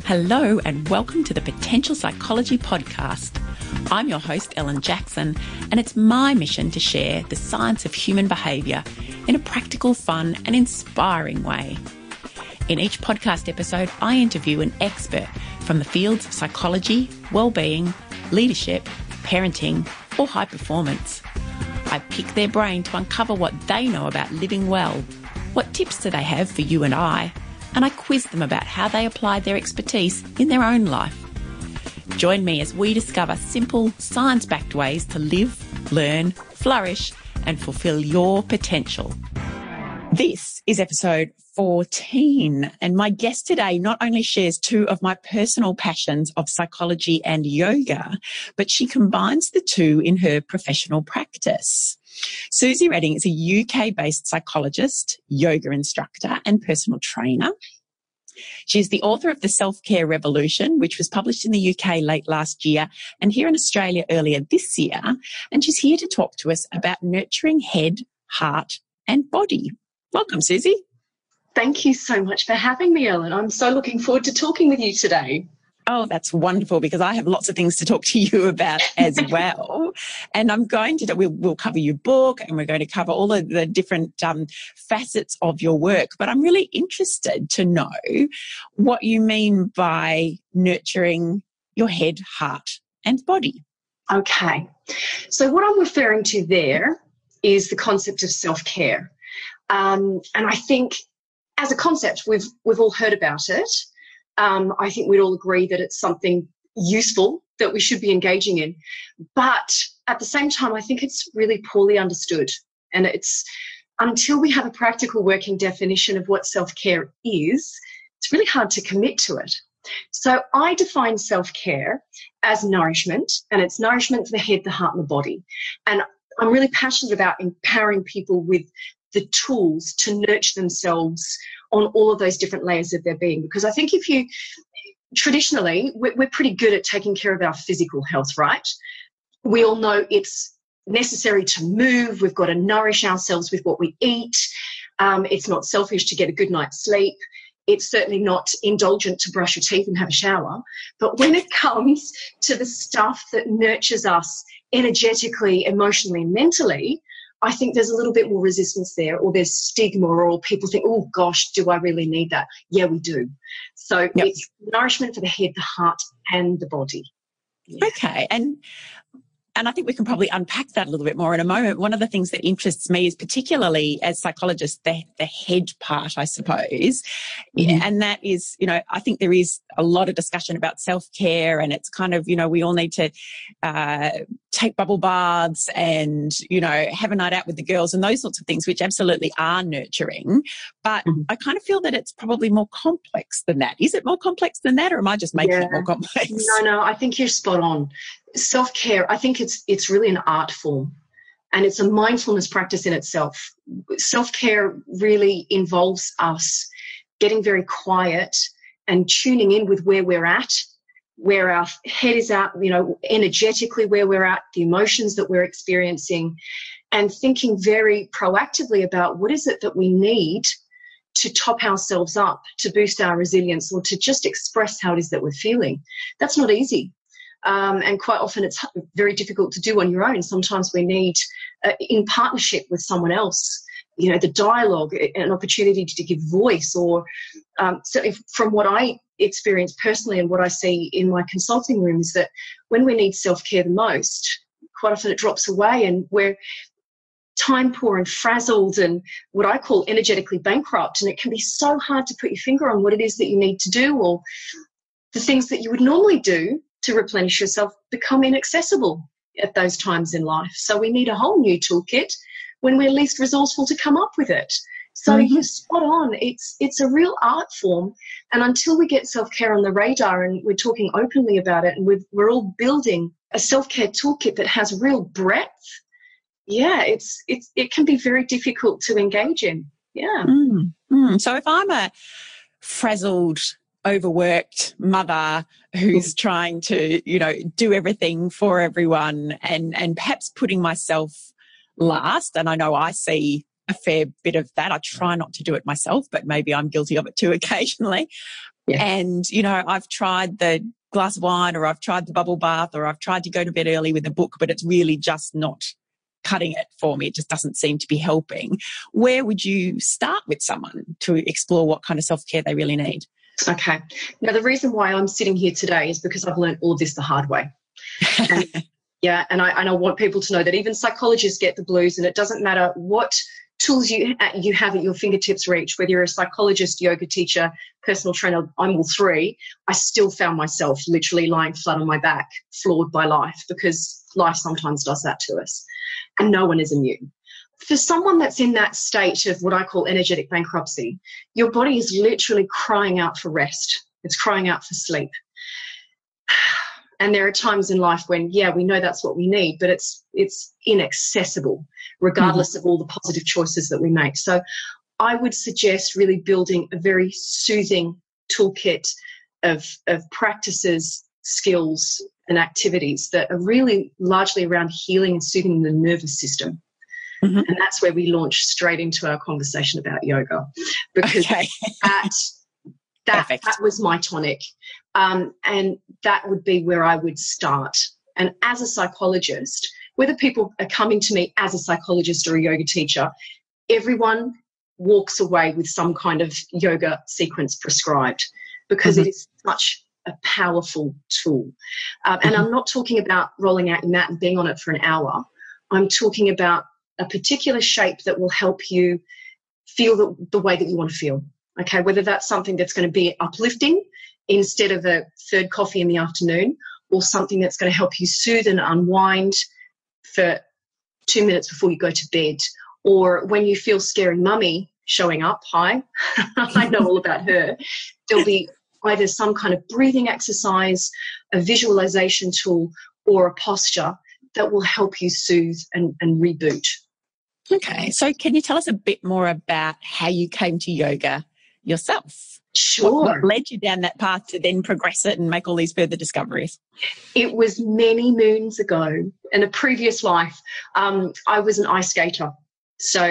Hello and welcome to the Potential Psychology Podcast. I'm your host, Ellen Jackson, and it's my mission to share the science of human behaviour in a practical, fun and inspiring way. In each podcast episode, I interview an expert from the fields of psychology, well-being, leadership, parenting or high performance. I pick their brain to uncover what they know about living well. What tips do they have for you and I? And I quiz them about how they apply their expertise in their own life. Join me as we discover simple, science-backed ways to live, learn, flourish, and fulfill your potential. This is episode 14, and my guest today not only shares two of my personal passions of psychology and yoga, but she combines the two in her professional practice. Susie Redding is a UK-based psychologist, yoga instructor and personal trainer. She's the author of The Self-Care Revolution, which was published in the UK late last year and here in Australia earlier this year. And she's here to talk to us about nurturing head, heart and body. Welcome, Susie. Thank you so much for having me, Ellen. I'm so looking forward to talking with you today. Oh, that's wonderful, because I have lots of things to talk to you about as well. And I'm going to, we'll cover your book and we're going to cover all of the different facets of your work. But I'm really interested to know what you mean by nurturing your head, heart and body. Okay. So what I'm referring to there is the concept of self-care. And I think as a concept, we've all heard about it. I think we'd all agree that it's something useful that we should be engaging in. But at the same time, I think it's really poorly understood. And it's until we have a practical working definition of what self-care is, it's really hard to commit to it. So I define self-care as nourishment, and it's nourishment for the head, the heart, and the body. And I'm really passionate about empowering people with the tools to nurture themselves on all of those different layers of their being. Because I think traditionally, we're pretty good at taking care of our physical health, right? We all know it's necessary to move. We've got to nourish ourselves with what we eat. It's not selfish to get a good night's sleep. It's certainly not indulgent to brush your teeth and have a shower. But when it comes to the stuff that nurtures us energetically, emotionally, and mentally, I think there's a little bit more resistance there, or there's stigma, or people think, oh gosh, do I really need that? Yeah, we do. So It's nourishment for the head, the heart and the body. Yeah. Okay. And I think we can probably unpack that a little bit more in a moment. One of the things that interests me is, particularly as psychologists, the head part, I suppose. Mm-hmm. And that is, I think there is a lot of discussion about self-care, and it's kind of, we all need to take bubble baths and, have a night out with the girls and those sorts of things, which absolutely are nurturing. But I kind of feel that it's probably more complex than that. Is it more complex than that, or am I just making it more complex? No, I think you're spot on. Self-care, I think it's really an art form, and it's a mindfulness practice in itself. Self-care really involves us getting very quiet and tuning in with where we're at, where our head is at, energetically where we're at, the emotions that we're experiencing, and thinking very proactively about what is it that we need to top ourselves up, to boost our resilience, or to just express how it is that we're feeling. That's not easy. And quite often it's very difficult to do on your own. Sometimes we need, in partnership with someone else, the dialogue, an opportunity to give voice, or certainly from what I experience personally and what I see in my consulting room is that when we need self-care the most, quite often it drops away and we're time poor and frazzled and what I call energetically bankrupt. And it can be so hard to put your finger on what it is that you need to do, or the things that you would normally do to replenish yourself become inaccessible at those times in life. So we need a whole new toolkit when we're least resourceful to come up with it. So you're spot on. It's a real art form. And until we get self-care on the radar and we're talking openly about it, and we're all building a self-care toolkit that has real breadth, it can be very difficult to engage in. Yeah. So if I'm a frazzled, overworked mother who's trying to, do everything for everyone and perhaps putting myself last, and I know I see a fair bit of that. I try not to do it myself, but maybe I'm guilty of it too occasionally. Yeah. And, I've tried the glass of wine, or I've tried the bubble bath, or I've tried to go to bed early with a book, but it's really just not cutting it for me. It just doesn't seem to be helping. Where would you start with someone to explore what kind of self-care they really need? Okay. Now, the reason why I'm sitting here today is because I've learned all of this the hard way. And, and I want people to know that even psychologists get the blues, and it doesn't matter what tools you have at your fingertips reach, whether you're a psychologist, yoga teacher, personal trainer, I'm all three. I still found myself literally lying flat on my back, floored by life, because life sometimes does that to us, and no one is immune. For someone that's in that state of what I call energetic bankruptcy, your body is literally crying out for rest. It's crying out for sleep. And there are times in life when, we know that's what we need, but it's inaccessible, regardless of all the positive choices that we make. So I would suggest really building a very soothing toolkit of practices, skills, and activities that are really largely around healing and soothing the nervous system. And that's where we launch straight into our conversation about yoga, because that was my tonic. And that would be where I would start. And as a psychologist, whether people are coming to me as a psychologist or a yoga teacher, everyone walks away with some kind of yoga sequence prescribed, because it is such a powerful tool. And I'm not talking about rolling out your mat and being on it for an hour. I'm talking about a particular shape that will help you feel the way that you want to feel. Okay, whether that's something that's going to be uplifting instead of a third coffee in the afternoon, or something that's going to help you soothe and unwind for 2 minutes before you go to bed, or when you feel scary mummy showing up, hi, I know all about her, there'll be either some kind of breathing exercise, a visualization tool, or a posture that will help you soothe and reboot. Okay, so can you tell us a bit more about how you came to yoga yourself? Sure. What led you down that path to then progress it and make all these further discoveries? It was many moons ago. In a previous life, I was an ice skater. So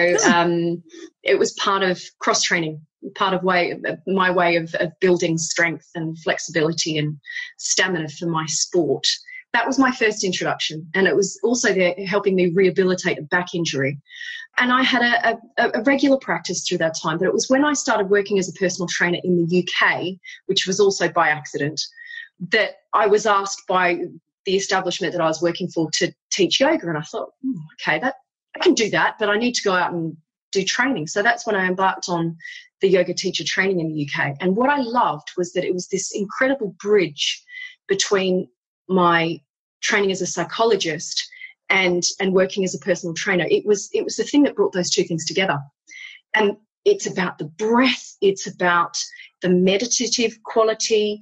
it was part of cross-training, part of my way of building strength and flexibility and stamina for my sport. That was my first introduction, and it was also there helping me rehabilitate a back injury. And I had a regular practice through that time, but it was when I started working as a personal trainer in the UK, which was also by accident, that I was asked by the establishment that I was working for to teach yoga. And I thought, okay, I can do that, but I need to go out and do training. So that's when I embarked on the yoga teacher training in the UK. And what I loved was that it was this incredible bridge between my training as a psychologist and working as a personal trainer. It was the thing that brought those two things together. And it's about the breath. It's about the meditative quality.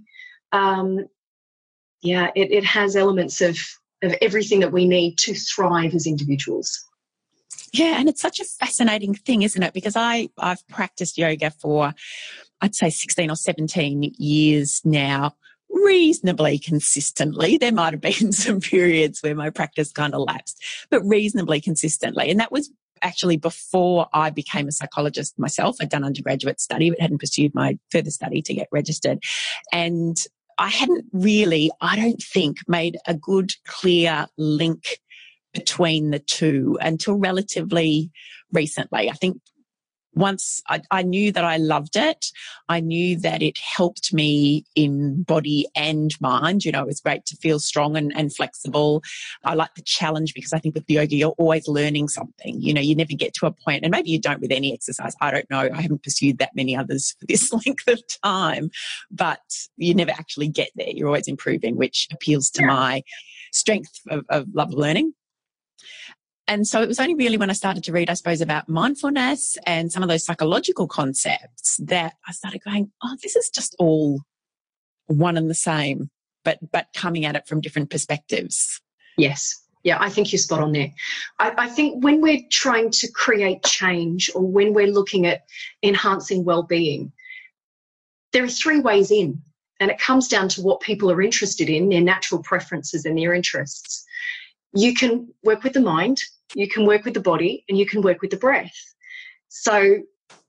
It has elements of everything that we need to thrive as individuals. Yeah, and it's such a fascinating thing, isn't it? Because I've practiced yoga for, I'd say 16 or 17 years now, reasonably consistently. There might have been some periods where my practice kind of lapsed, but reasonably consistently. And that was actually before I became a psychologist myself. I'd done undergraduate study, but hadn't pursued my further study to get registered. And I hadn't really, I don't think, made a good, clear link between the two until relatively recently. I think once I knew that I loved it, I knew that it helped me in body and mind. You know, it was great to feel strong and flexible. I like the challenge because I think with yoga, you're always learning something. You know, you never get to a point, and maybe you don't with any exercise. I don't know. I haven't pursued that many others for this length of time, but you never actually get there. You're always improving, which appeals to my strength of love of learning. And so it was only really when I started to read, I suppose, about mindfulness and some of those psychological concepts that I started going, oh, this is just all one and the same, but coming at it from different perspectives. Yes. Yeah, I think you're spot on there. I think when we're trying to create change, or when we're looking at enhancing well-being, there are three ways in, and it comes down to what people are interested in, their natural preferences and their interests. You can work with the mind, you can work with the body, and you can work with the breath. So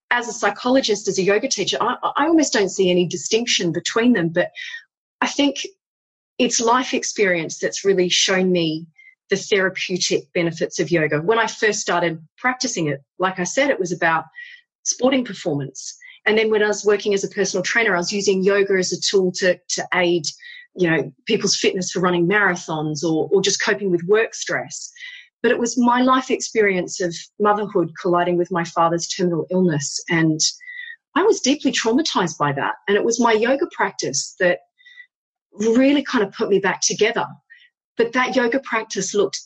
as a psychologist, as a yoga teacher, I almost don't see any distinction between them. But I think it's life experience that's really shown me the therapeutic benefits of yoga. When I first started practicing it, like I said, it was about sporting performance. And then when I was working as a personal trainer, I was using yoga as a tool to aid, people's fitness for running marathons or just coping with work stress. But it was my life experience of motherhood colliding with my father's terminal illness. And I was deeply traumatized by that. And it was my yoga practice that really kind of put me back together. But that yoga practice looked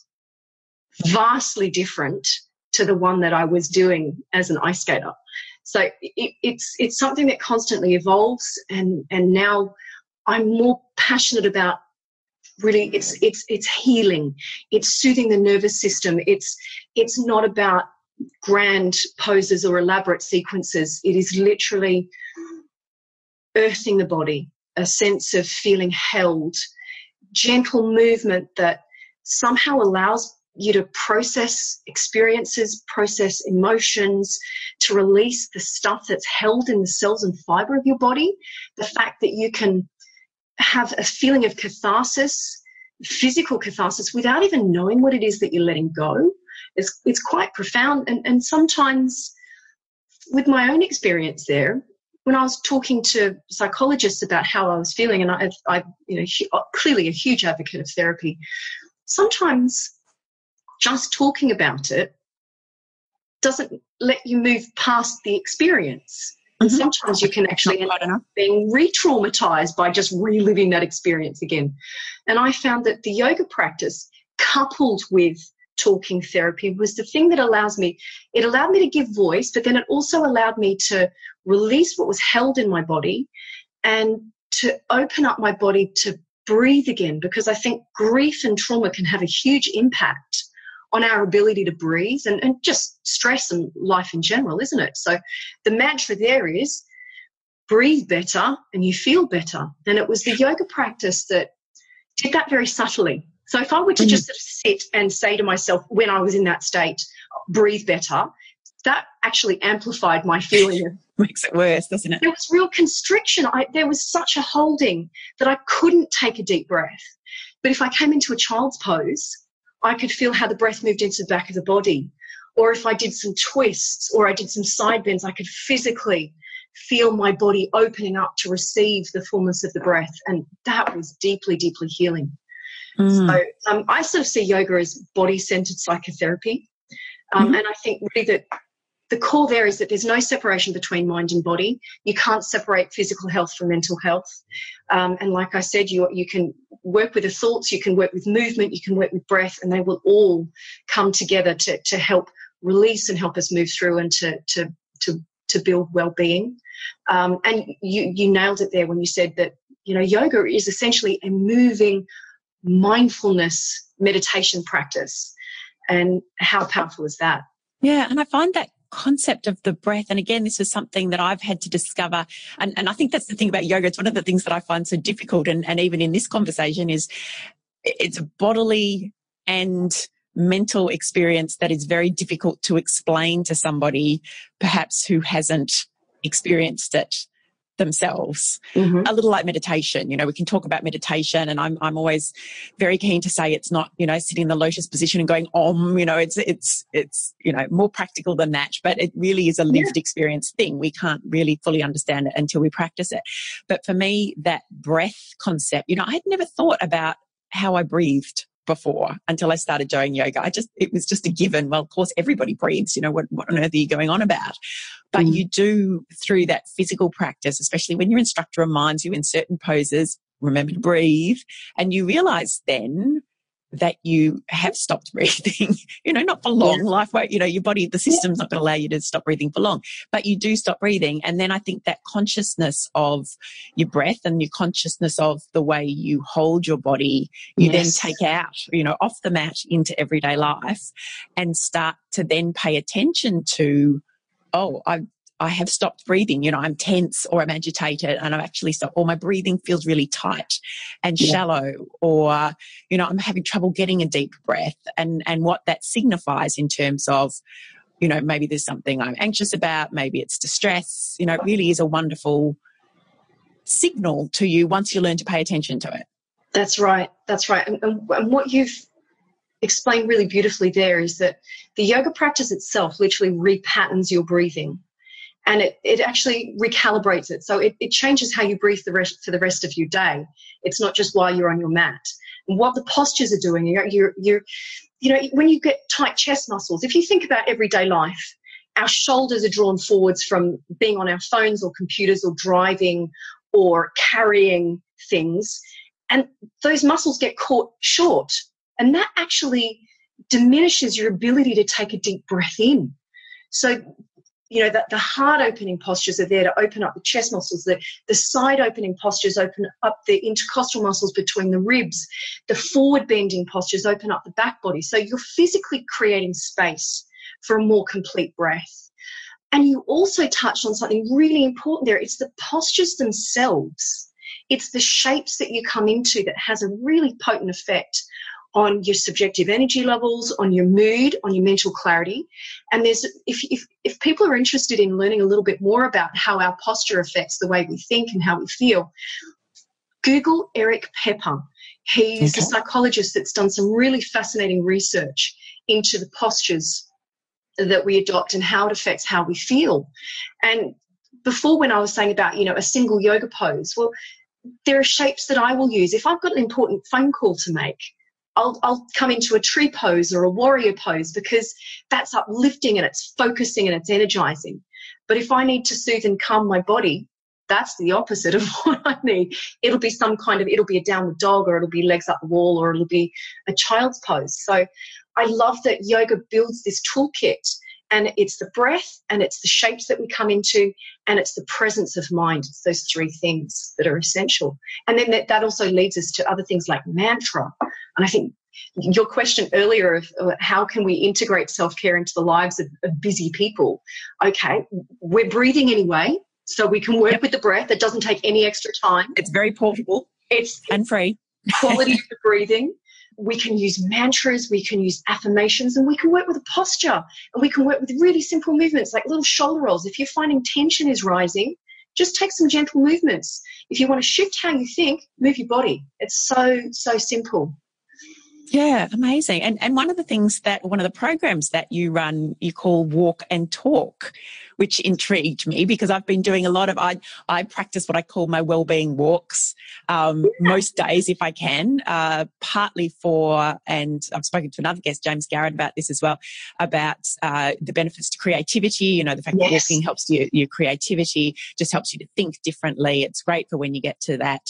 vastly different to the one that I was doing as an ice skater. So it's something that constantly evolves, and now I'm more passionate about really it's healing, it's soothing the nervous system. It's not about grand poses or elaborate sequences. It is literally earthing the body, a sense of feeling held, gentle movement that somehow allows you to process experiences, process emotions, to release the stuff that's held in the cells and fibre of your body. The fact that you can have a feeling of catharsis, physical catharsis, without even knowing what it is that you're letting go, it's quite profound. And sometimes with my own experience there, when I was talking to psychologists about how I was feeling, and I clearly a huge advocate of therapy, sometimes just talking about it doesn't let you move past the experience. And sometimes you can actually end up being re-traumatized by just reliving that experience again. And I found that the yoga practice, coupled with talking therapy, was the thing that allowed me to give voice, but then it also allowed me to release what was held in my body and to open up my body to breathe again, because I think grief and trauma can have a huge impact on our ability to breathe and just stress and life in general, isn't it? So the mantra there is breathe better and you feel better. And it was the yoga practice that did that very subtly. So if I were to just sort of sit and say to myself when I was in that state, breathe better, that actually amplified my feeling. Makes it worse, doesn't it? There was real constriction. There was such a holding that I couldn't take a deep breath. But if I came into a child's pose, I could feel how the breath moved into the back of the body. Or if I did some twists or I did some side bends, I could physically feel my body opening up to receive the fullness of the breath. And that was deeply, deeply healing. So I sort of see yoga as body-centered psychotherapy. And I think really that the core there is that there's no separation between mind and body. You can't separate physical health from mental health. And like I said, you can work with the thoughts, you can work with movement, you can work with breath, and they will all come together to help release and help us move through and to build well-being. And you nailed it there when you said that, yoga is essentially a moving mindfulness meditation practice. And how powerful is that? Yeah, and I find that concept of the breath, and again, this is something that I've had to discover, and I think that's the thing about yoga. It's one of the things that I find so difficult, and even in this conversation, is it's a bodily and mental experience that is very difficult to explain to somebody perhaps who hasn't experienced it themselves. A little like meditation. We can talk about meditation, and I'm always very keen to say it's not, sitting in the lotus position and going om, it's more practical than that, but it really is a lived experience thing. We can't really fully understand it until we practice it. But for me, that breath concept, I had never thought about how I breathed before until I started doing yoga. It was just a given. Well, of course, everybody breathes, what on earth are you going on about? But you do, through that physical practice, especially when your instructor reminds you in certain poses, remember to breathe, and you realize then that you have stopped breathing, not for long. Life won't, your body, the system's not going to allow you to stop breathing for long, but you do stop breathing. And then I think that consciousness of your breath and your consciousness of the way you hold your body, you then take out, off the mat into everyday life and start to then pay attention to, I have stopped breathing, I'm tense or I'm agitated and I've actually stopped, or my breathing feels really tight and shallow, or, I'm having trouble getting a deep breath, and what that signifies in terms of, you know, maybe there's something I'm anxious about, maybe it's distress. You know, it really is a wonderful signal to you once you learn to pay attention to it. That's right. That's right. And what you've explained really beautifully there is that the yoga practice itself literally repatterns your breathing, and it actually recalibrates it. So it changes how you breathe for the rest of your day. It's not just while you're on your mat. And what the postures are doing, you know, when you get tight chest muscles, if you think about everyday life, our shoulders are drawn forwards from being on our phones or computers or driving or carrying things, and those muscles get caught short, and that actually diminishes your ability to take a deep breath in. So, you know, that the heart opening postures are there to open up the chest muscles. The side opening postures open up the intercostal muscles between the ribs. The forward bending postures open up the back body. So you're physically creating space for a more complete breath. And you also touched on something really important there. It's the postures themselves. It's the shapes that you come into that has a really potent effect on your subjective energy levels, on your mood, on your mental clarity. And there's, if people are interested in learning a little bit more about how our posture affects the way we think and how we feel, Google Eric Pepper. He's a psychologist that's done some really fascinating research into the postures that we adopt and how it affects how we feel. And before, when I was saying about, you know, a single yoga pose, well, there are shapes that I will use. If I've got an important phone call to make, I'll come into a tree pose or a warrior pose, because that's uplifting and it's focusing and it's energizing. But if I need to soothe and calm my body, that's the opposite of what I need. It'll be it'll be a downward dog, or it'll be legs up the wall, or it'll be a child's pose. So I love that yoga builds this toolkit, and it's the breath, and it's the shapes that we come into, and it's the presence of mind. It's those three things that are essential. And then that also leads us to other things like mantra. And I think your question earlier of how can we integrate self-care into the lives of busy people? Okay, we're breathing anyway, so we can work with the breath. It doesn't take any extra time. It's very portable and free. Quality of the breathing. We can use mantras, we can use affirmations, and we can work with a posture, and we can work with really simple movements like little shoulder rolls. If you're finding tension is rising, just take some gentle movements. If you want to shift how you think, move your body. It's so simple. Yeah, amazing. And one of the programs that you run, you call Walk and Talk, which intrigued me because I've been doing a lot of, I practice what I call my wellbeing walks most days if I can, partly for, and I've spoken to another guest, James Garrett, about this as well, about the benefits to creativity, you know, the fact that walking helps your creativity, just helps you to think differently. It's great for when you get to that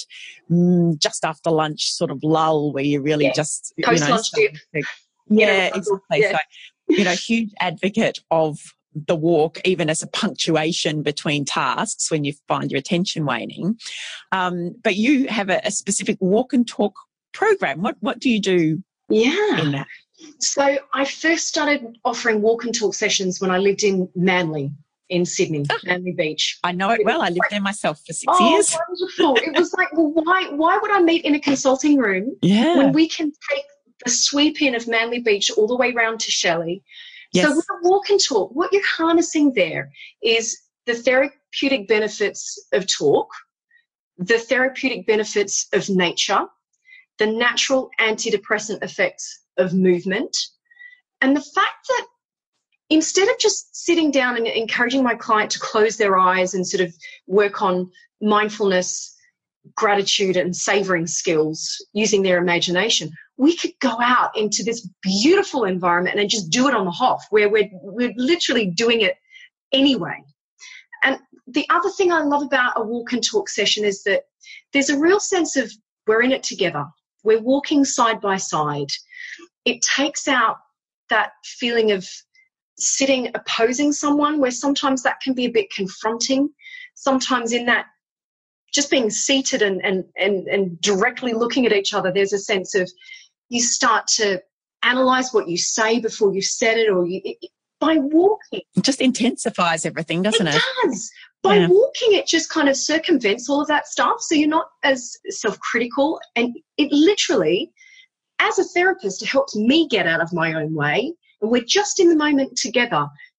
just after lunch sort of lull where you really just, post-lunch dip. Yeah, exactly. Yeah. So, you know, huge advocate of the walk, even as a punctuation between tasks when you find your attention waning. But you have a specific walk and talk program. What do you do in that? So I first started offering walk and talk sessions when I lived in Manly in Sydney, Manly Beach. I know it well. I lived there myself for 6 years. Wonderful. It was like, well, why would I meet in a consulting room when we can take the sweep in of Manly Beach all the way round to Shelley? Yes. So with a walk and talk, what you're harnessing there is the therapeutic benefits of talk, the therapeutic benefits of nature, the natural antidepressant effects of movement, and the fact that instead of just sitting down and encouraging my client to close their eyes and sort of work on mindfulness, gratitude and savoring skills using their imagination, we could go out into this beautiful environment and just do it on the hop where we're literally doing it anyway. And the other thing I love about a walk and talk session is that there's a real sense of we're in it together. We're walking side by side. It takes out that feeling of sitting opposing someone, where sometimes that can be a bit confronting. Sometimes in that just being seated and directly looking at each other, there's a sense of you start to analyze what you say before you said it, or by walking. It just intensifies everything, doesn't it? It does. By walking, it just kind of circumvents all of that stuff, so you're not as self-critical, and it literally, as a therapist, it helps me get out of my own way, and we're just in the moment together,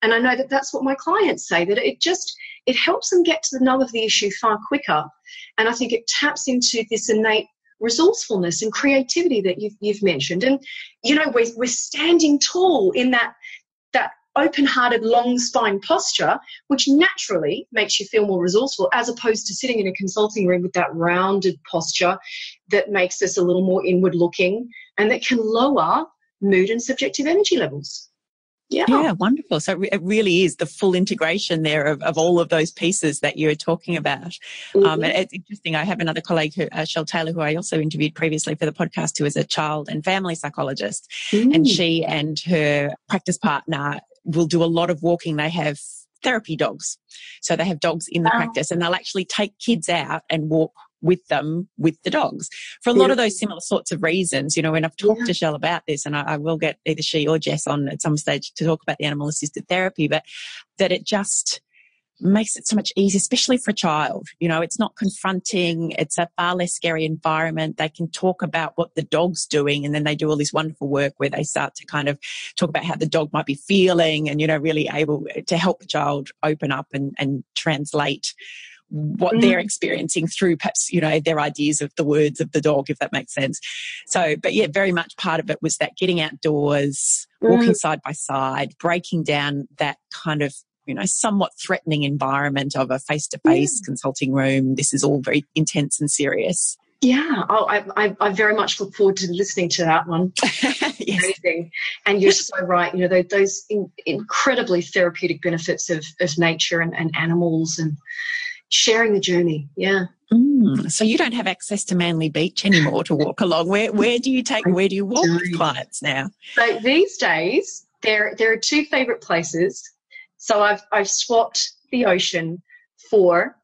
And I know that that's what my clients say, that it helps them get to the nub of the issue far quicker. And I think it taps into this innate resourcefulness and creativity that you've mentioned. And, we're standing tall in that open-hearted, long spine posture, which naturally makes you feel more resourceful, as opposed to sitting in a consulting room with that rounded posture that makes us a little more inward-looking and that can lower mood and subjective energy levels. Yeah, wonderful. So it really is the full integration there of all of those pieces that you're talking about. And it's interesting. I have another colleague, Shell Taylor, who I also interviewed previously for the podcast, who is a child and family psychologist. And she and her practice partner will do a lot of walking. They have therapy dogs. So they have dogs in the practice, and they'll actually take kids out and walk with them, with the dogs, for a lot of those similar sorts of reasons. When I've talked to Shell about this, and I will get either she or Jess on at some stage to talk about the animal assisted therapy, but that it just makes it so much easier, especially for a child. It's not confronting. It's a far less scary environment. They can talk about what the dog's doing, and then they do all this wonderful work where they start to kind of talk about how the dog might be feeling, and, really able to help the child open up and translate what they're experiencing through perhaps, their ideas of the words of the dog, if that makes sense. So, but yeah, very much part of it was that getting outdoors, walking side by side, breaking down that kind of, somewhat threatening environment of a face-to-face consulting room. This is all very intense and serious. Yeah. Oh, I very much look forward to listening to that one. Yes. Amazing. And you're so right. Those incredibly therapeutic benefits of nature and animals and sharing the journey. Yeah. So you don't have access to Manly Beach anymore to walk along. Where do you walk with clients now? So these days there are two favourite places. So I've swapped the ocean for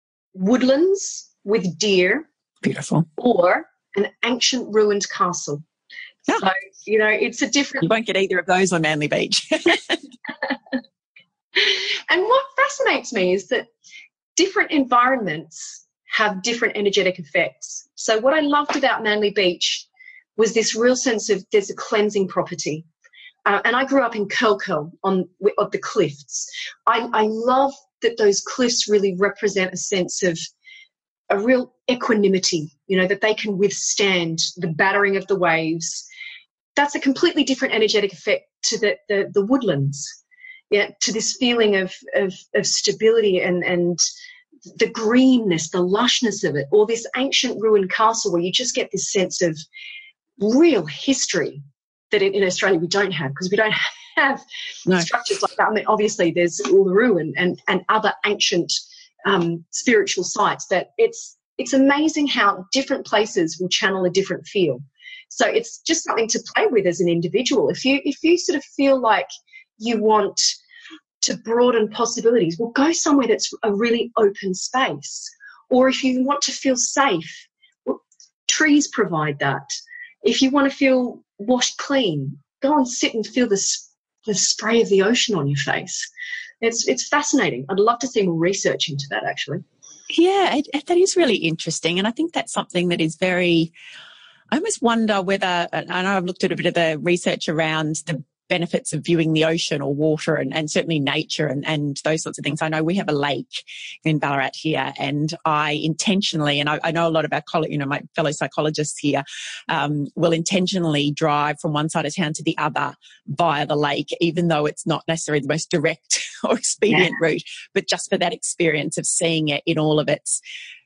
woodlands with deer. Beautiful. Or an ancient ruined castle. Yeah. So, it's a different... You won't get either of those on Manly Beach. And what fascinates me is that different environments have different energetic effects. So what I loved about Manly Beach was this real sense of there's a cleansing property. And I grew up in Curl of the cliffs. I love that those cliffs really represent a sense of a real equanimity, that they can withstand the battering of the waves. That's a completely different energetic effect to the woodlands, to this feeling of stability and the greenness, the lushness of it, or this ancient ruined castle where you just get this sense of real history that in Australia we don't have, because we don't have structures like that. I mean, obviously there's Uluru and other ancient spiritual sites, but it's amazing how different places will channel a different feel. So it's just something to play with as an individual. If you sort of feel like you want to broaden possibilities, well, go somewhere that's a really open space. Or if you want to feel safe, well, trees provide that. If you want to feel washed clean, go and sit and feel the spray of the ocean on your face. It's fascinating. I'd love to see more research into that, actually. Yeah, that is really interesting. And I think that's something that is I almost wonder whether, I know I've looked at a bit of the research around the benefits of viewing the ocean or water and certainly nature and those sorts of things. I know we have a lake in Ballarat here, and I intentionally, and I know a lot of our my fellow psychologists here will intentionally drive from one side of town to the other via the lake, even though it's not necessarily the most direct or expedient route, but just for that experience of seeing it in all of its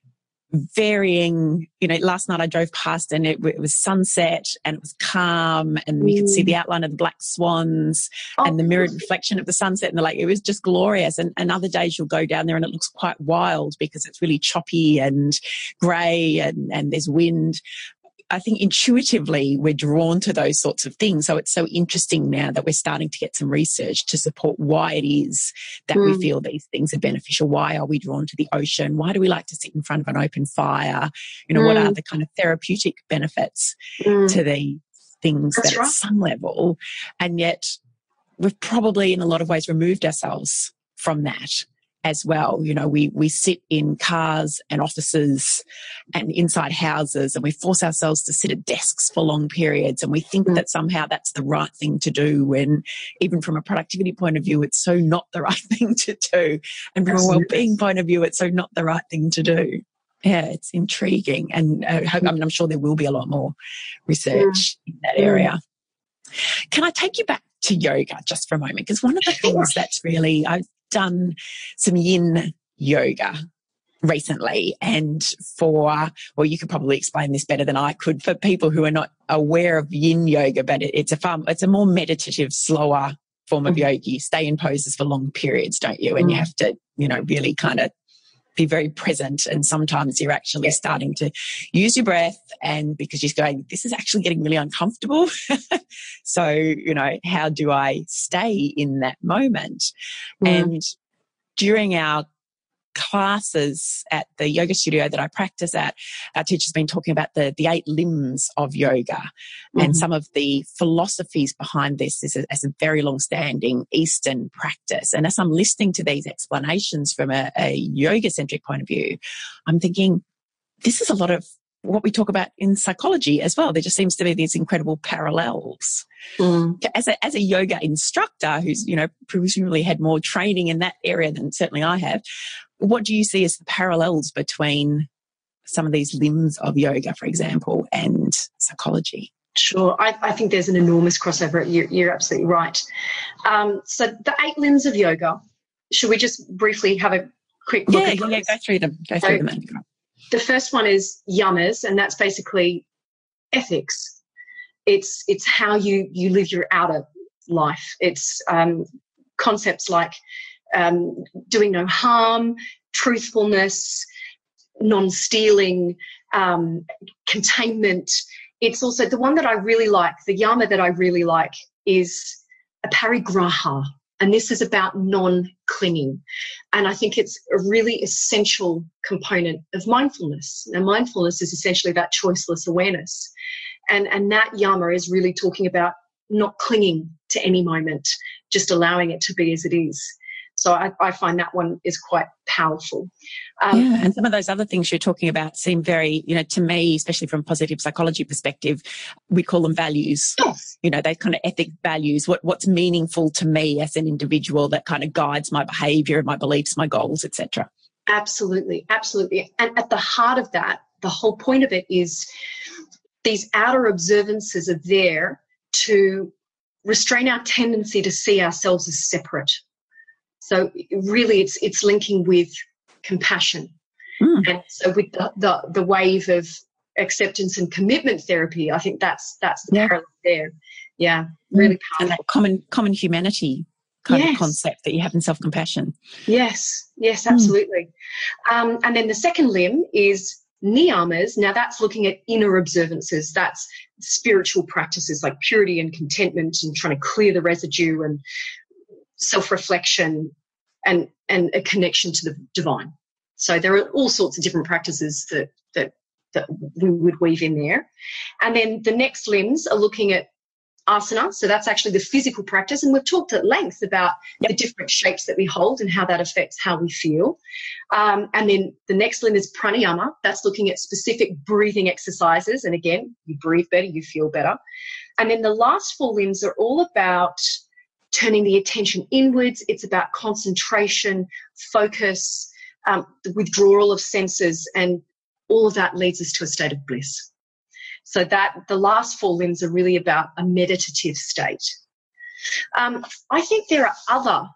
varying, last night I drove past and it was sunset and it was calm and you could see the outline of the black swans and the mirrored reflection of the sunset in the lake. It was just glorious. And other days you'll go down there and it looks quite wild because it's really choppy and grey and there's wind. I think intuitively we're drawn to those sorts of things. So it's so interesting now that we're starting to get some research to support why it is that we feel these things are beneficial. Why are we drawn to the ocean? Why do we like to sit in front of an open fire? What are the kind of therapeutic benefits to the things at some level? And yet we've probably in a lot of ways removed ourselves from that. as well. You know, we sit in cars and offices and inside houses, and we force ourselves to sit at desks for long periods, and we think that somehow that's the right thing to do, when even from a productivity point of view, it's so not the right thing to do. And from a well-being point of view, it's so not the right thing to do. Yeah, it's intriguing. And I'm sure there will be a lot more research in that area. Can I take you back to yoga just for a moment? Because one of the things that's really, I've done some yin yoga recently, and you could probably explain this better than I could for people who are not aware of yin yoga, but it's a more meditative, slower form of yoga. You stay in poses for long periods, don't you? And you have to, really kind of be very present, and sometimes you're actually starting to use your breath, and because you're going, this is actually getting really uncomfortable. So, how do I stay in that moment? And during our classes at the yoga studio that I practice at, our teacher's been talking about the 8 limbs of yoga, and some of the philosophies behind this is as a very long-standing Eastern practice. And as I'm listening to these explanations from a yoga-centric point of view, I'm thinking, this is a lot of what we talk about in psychology as well. There just seems to be these incredible parallels. As a yoga instructor who's, presumably had more training in that area than certainly I have, what do you see as the parallels between some of these limbs of yoga, for example, and psychology? Sure. I think there's an enormous crossover. You're absolutely right. So the 8 limbs of yoga, should we just briefly have a quick look at those? Yeah, go through them. The first one is yamas, and that's basically ethics. It's how you live your outer life. It's concepts like doing no harm, truthfulness, non-stealing, containment. It's also the one that I really like, the yama that I really like is a parigraha, and this is about non-clinging. And I think it's a really essential component of mindfulness. Now, mindfulness is essentially about choiceless awareness. And that yama is really talking about not clinging to any moment, just allowing it to be as it is. So I find that one is quite powerful. And some of those other things you're talking about seem very, to me, especially from a positive psychology perspective, we call them values. Yes. They kind of ethic values, what's meaningful to me as an individual that kind of guides my behaviour, my beliefs, my goals, etc. Absolutely, absolutely. And at the heart of that, the whole point of it is these outer observances are there to restrain our tendency to see ourselves as separate. So really it's linking with compassion. And so with the wave of acceptance and commitment therapy, I think that's the parallel there. Yeah, really powerful. And that common humanity kind of concept that you have in self-compassion. Yes, absolutely. And then the second limb is niyamas. Now that's looking at inner observances. That's spiritual practices like purity and contentment and trying to clear the residue and self-reflection and a connection to the divine. So there are all sorts of different practices that we would weave in there. And then the next limbs are looking at asana. So that's actually the physical practice. And we've talked at length about the different shapes that we hold and how that affects how we feel. And then the next limb is pranayama. That's looking at specific breathing exercises. And again, you breathe better, you feel better. And then the last 4 limbs are all about turning the attention inwards. It's about concentration, focus, the withdrawal of senses, and all of that leads us to a state of bliss. So that the last 4 limbs are really about a meditative state. I think there are other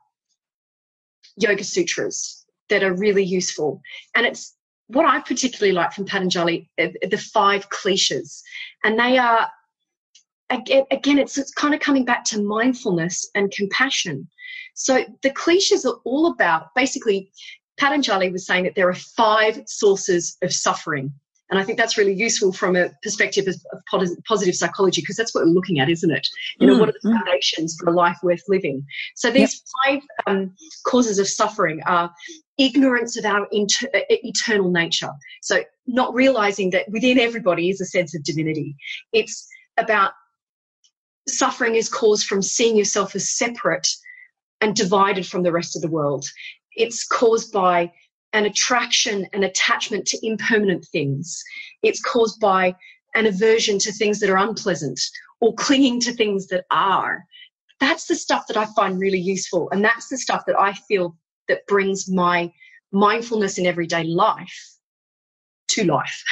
yoga sutras that are really useful, and it's what I particularly like from Patanjali, the 5 klishas, and they are again it's kind of coming back to mindfulness and compassion. So the klishas are all about, basically Patanjali was saying that there are 5 sources of suffering. And I think that's really useful from a perspective of positive psychology, because that's what we're looking at, isn't it? What are the foundations for a life worth living? So these 5 causes of suffering are ignorance of our eternal nature. So not realizing that within everybody is a sense of divinity. It's about suffering is caused from seeing yourself as separate and divided from the rest of the world. It's caused by an attraction and attachment to impermanent things. It's caused by an aversion to things that are unpleasant or clinging to things that are. That's the stuff that I find really useful. And that's the stuff that I feel that brings my mindfulness in everyday life to life.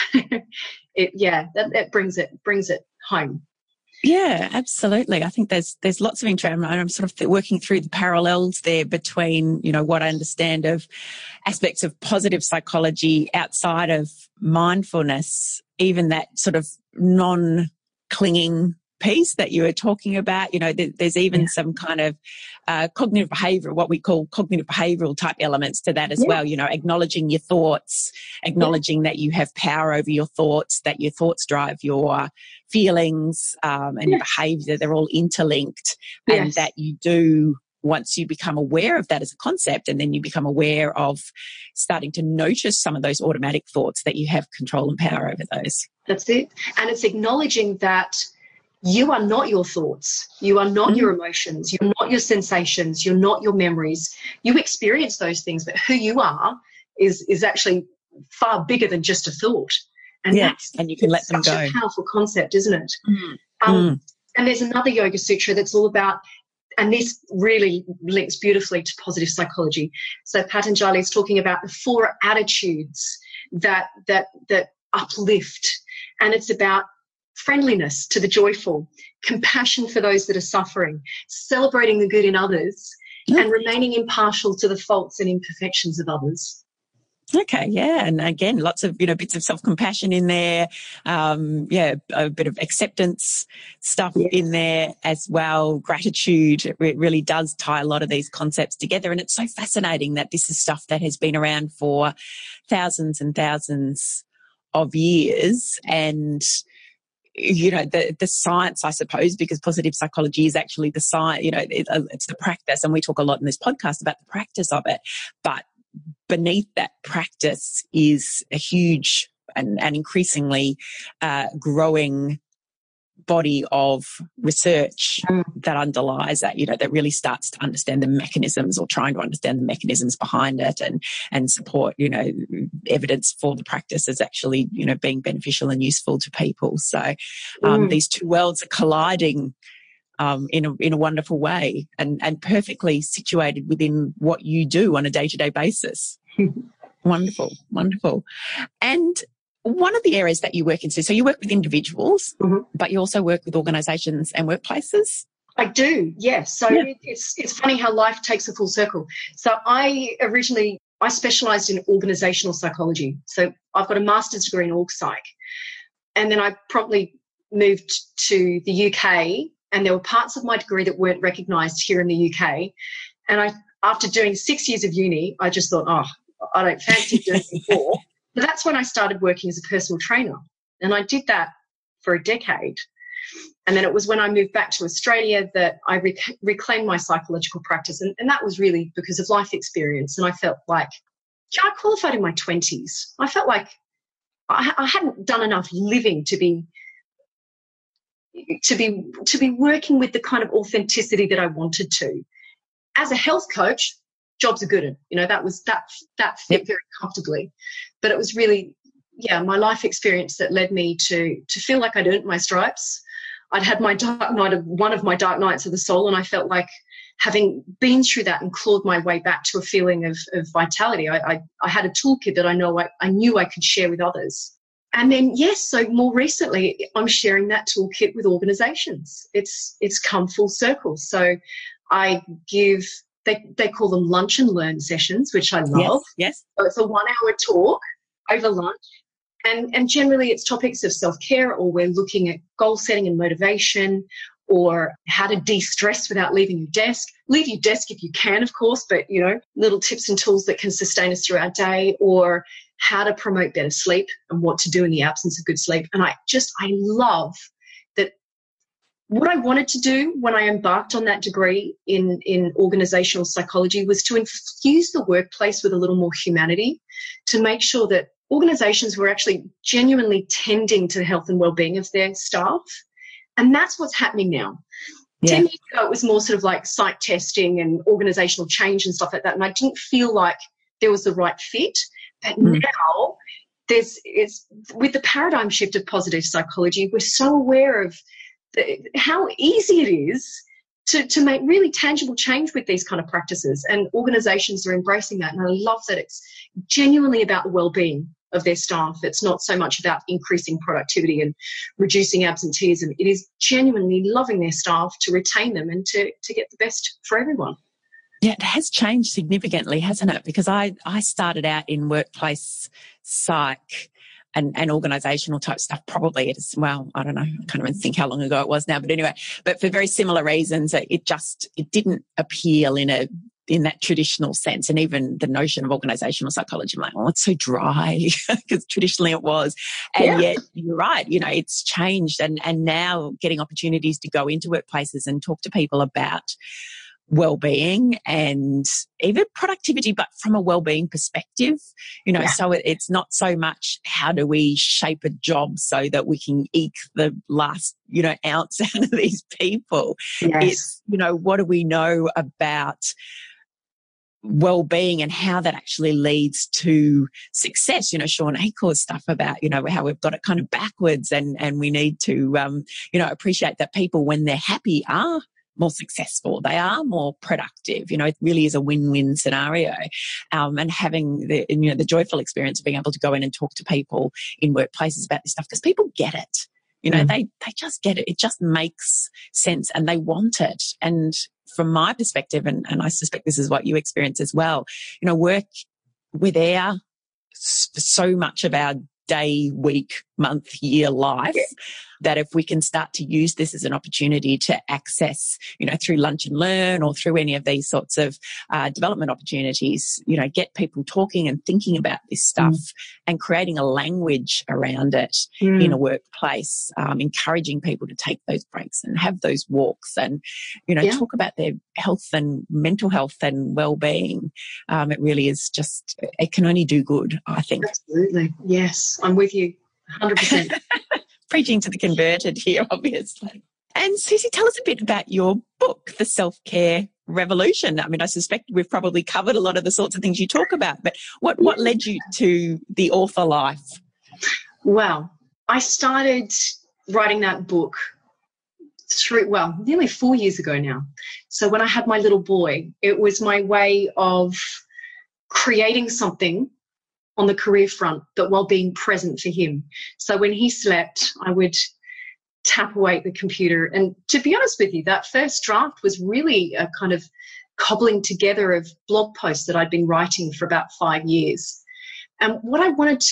That brings it home. Yeah, absolutely. I think there's lots of interest. I'm sort of working through the parallels there between, what I understand of aspects of positive psychology outside of mindfulness, even that sort of non-clinging piece that you were talking about. There's even some kind of cognitive behavior, what we call cognitive behavioral type elements to that as well. Acknowledging your thoughts, acknowledging that you have power over your thoughts, that your thoughts drive your feelings and your behavior. They're all interlinked, and that you do, once you become aware of that as a concept, and then you become aware of starting to notice some of those automatic thoughts, that you have control and power over those. That's it. And it's acknowledging that you are not your thoughts. You are not your emotions. You're not your sensations. You're not your memories. You experience those things, but who you are is actually far bigger than just a thought. And and you can let them go. Such a powerful concept, isn't it? And there's another Yoga Sutra that's all about, and this really links beautifully to positive psychology. So Patanjali is talking about the 4 attitudes that uplift, and it's about friendliness to the joyful, compassion for those that are suffering, celebrating the good in others, and remaining impartial to the faults and imperfections of others. Okay, yeah. And again, lots of, bits of self-compassion in there. A bit of acceptance stuff in there as well. Gratitude. It really does tie a lot of these concepts together. And it's so fascinating that this is stuff that has been around for thousands and thousands of years. And the science, I suppose, because positive psychology is actually the science, it's the practice. And we talk a lot in this podcast about the practice of it. But beneath that practice is a huge and increasingly growing body of research that underlies that, that really starts to understand the mechanisms, or trying to understand the mechanisms behind it, and support, evidence for the practice as actually, being beneficial and useful to people. So these two worlds are colliding in a wonderful way, and perfectly situated within what you do on a day-to-day basis. Wonderful, wonderful. And one of the areas that you work in, so you work with individuals, but you also work with organisations and workplaces? I do, yes. So it's funny how life takes a full circle. So I specialised in organisational psychology. So I've got a master's degree in org psych. And then I promptly moved to the UK, and there were parts of my degree that weren't recognised here in the UK. And after doing 6 years of uni, I just thought, I don't fancy doing it more. But that's when I started working as a personal trainer. And I did that for a decade. And then it was when I moved back to Australia that I reclaimed my psychological practice. And that was really because of life experience. And I felt like, I qualified in my 20s. I felt like I hadn't done enough living to be working with the kind of authenticity that I wanted to. As a health coach, jobs are good. That fit very comfortably. But it was really, my life experience that led me to feel like I'd earned my stripes. I'd had one of my dark nights of the soul, and I felt like, having been through that and clawed my way back to a feeling of vitality, I had a toolkit that I knew I could share with others. And then, so more recently, I'm sharing that toolkit with organisations. It's come full circle. So I give, they call them lunch and learn sessions, which I love. Yes. So it's a 1-hour talk over lunch. And generally it's topics of self-care, or we're looking at goal setting and motivation, or how to de-stress without leaving your desk. Leave your desk if you can, of course, but, little tips and tools that can sustain us through our day, or how to promote better sleep and what to do in the absence of good sleep. And I love that. What I wanted to do when I embarked on that degree in organisational psychology was to infuse the workplace with a little more humanity, to make sure that organisations were actually genuinely tending to the health and well-being of their staff. And that's what's happening now. Yeah. 10 years ago, it was more sort of like site testing and organizational change and stuff like that. And I didn't feel like there was the right fit. But now it's with the paradigm shift of positive psychology, we're so aware of how easy it is to make really tangible change with these kind of practices. And organizations are embracing that. And I love that it's genuinely about the well-being of their staff. It's not so much about increasing productivity and reducing absenteeism. It is genuinely loving their staff to retain them and to get the best for everyone. Yeah, it has changed significantly, hasn't it? Because I started out in workplace psych and organisational type stuff, probably I don't know, I can't even think how long ago it was now, but anyway, but for very similar reasons, it didn't appeal in that traditional sense. And even the notion of organisational psychology, I'm like, oh, it's so dry, because traditionally it was. And yet you're right, it's changed. And now getting opportunities to go into workplaces and talk to people about well-being and even productivity, but from a well-being perspective, so it's not so much how do we shape a job so that we can eke the last, ounce out of these people. Yes. It's, what do we know about well-being and how that actually leads to success. Sean Acor's stuff about, how we've got it kind of backwards and we need to, appreciate that people, when they're happy, are more successful. They are more productive. It really is a win-win scenario. And having the joyful experience of being able to go in and talk to people in workplaces about this stuff, because people get it. They just get it. It just makes sense and they want it. And from my perspective, and I suspect this is what you experience as well, work, we're there for so much of our day, week, month, year life, that if we can start to use this as an opportunity to access, through Lunch and Learn or through any of these sorts of development opportunities, get people talking and thinking about this stuff and creating a language around it in a workplace, encouraging people to take those breaks and have those walks and, talk about their health and mental health and well-being. It really is it can only do good, I think. Absolutely. Yes, I'm with you 100%. Preaching to the converted here, obviously. And Susie, tell us a bit about your book, The Self-Care Revolution. I mean, I suspect we've probably covered a lot of the sorts of things you talk about, but what led you to the author life? Well, I started writing that book nearly 4 years ago now. So when I had my little boy, it was my way of creating something on the career front, but while being present for him. So when he slept, I would tap away at the computer. And to be honest with you, that first draft was really a kind of cobbling together of blog posts that I'd been writing for about 5 years. And what I wanted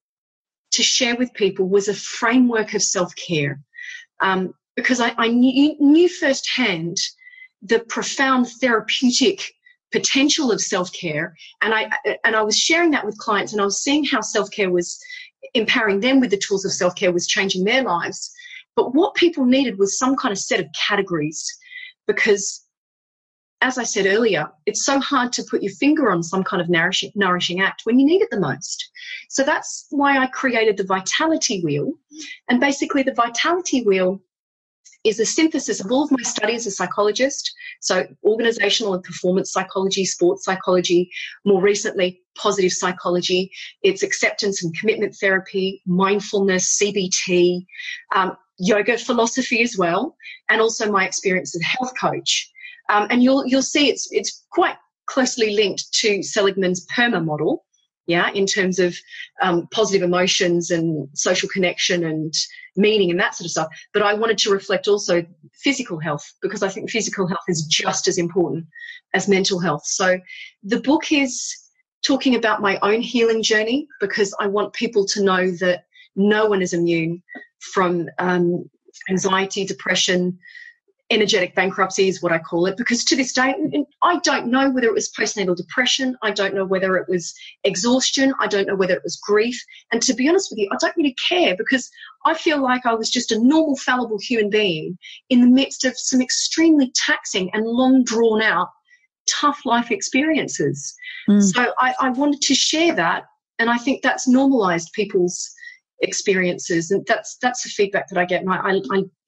to share with people was a framework of self-care, because I knew firsthand the profound therapeutic potential of self-care, and I was sharing that with clients, and I was seeing how self-care was empowering them with the tools of self-care, was changing their lives. But what people needed was some kind of set of categories, because, as I said earlier, it's so hard to put your finger on some kind of nourishing act when you need it the most. So that's why I created the Vitality Wheel. And basically the Vitality Wheel is a synthesis of all of my studies as a psychologist, so organizational and performance psychology, sports psychology, more recently positive psychology, it's acceptance and commitment therapy, mindfulness, CBT, yoga philosophy as well, and also my experience as a health coach. And you'll see it's quite closely linked to Seligman's PERMA model, in terms of positive emotions and social connection and meaning and that sort of stuff. But I wanted to reflect also physical health, because I think physical health is just as important as mental health. So the book is talking about my own healing journey, because I want people to know that no one is immune from anxiety, depression, energetic bankruptcy is what I call it, because to this day, I don't know whether it was postnatal depression. I don't know whether it was exhaustion. I don't know whether it was grief. And to be honest with you, I don't really care, because I feel like I was just a normal, fallible human being in the midst of some extremely taxing and long drawn out, tough life experiences. So I wanted to share that. And I think that's normalized people's experiences. And that's the feedback that I get. And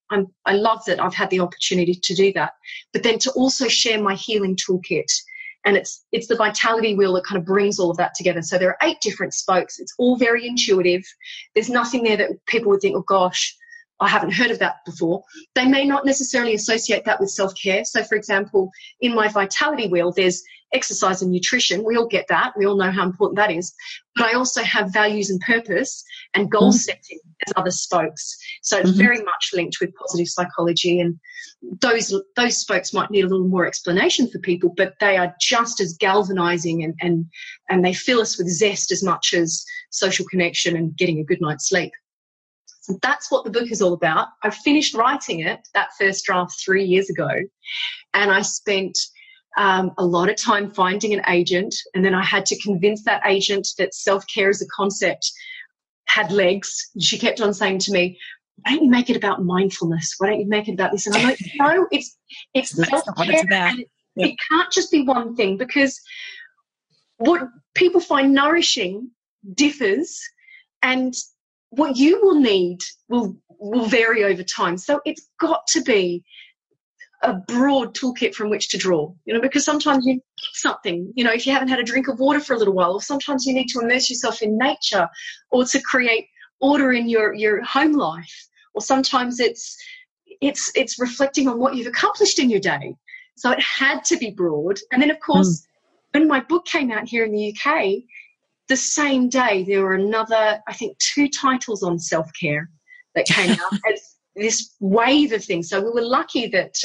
I love that I've had the opportunity to do that. But then to also share my healing toolkit. And it's the vitality wheel that kind of brings all of that together. So there are 8 different spokes. It's all very intuitive. There's nothing there that people would think, oh, gosh, I haven't heard of that before. They may not necessarily associate that with self-care. So, for example, in my vitality wheel, there's exercise and nutrition. We all get that. We all know how important that is. But I also have values and purpose and goal setting as other spokes. So it's very much linked with positive psychology, and those spokes might need a little more explanation for people, but they are just as galvanizing and they fill us with zest as much as social connection and getting a good night's sleep. So that's what the book is all about. I finished writing it, that first draft, 3 years ago, and I spent a lot of time finding an agent, and then I had to convince that agent that self-care as a concept had legs. She kept on saying to me, why don't you make it about mindfulness? Why don't you make it about this? And I'm like, no, it's self-care, and it can't just be one thing, because what people find nourishing differs, and what you will need will vary over time. So it's got to be a broad toolkit from which to draw, because sometimes you need something, if you haven't had a drink of water for a little while, or sometimes you need to immerse yourself in nature, or to create order in your home life, or sometimes it's reflecting on what you've accomplished in your day. So it had to be broad. And then, of course, when my book came out here in the UK, the same day there were another, I think, 2 titles on self-care that came out as this wave of things. So we were lucky that,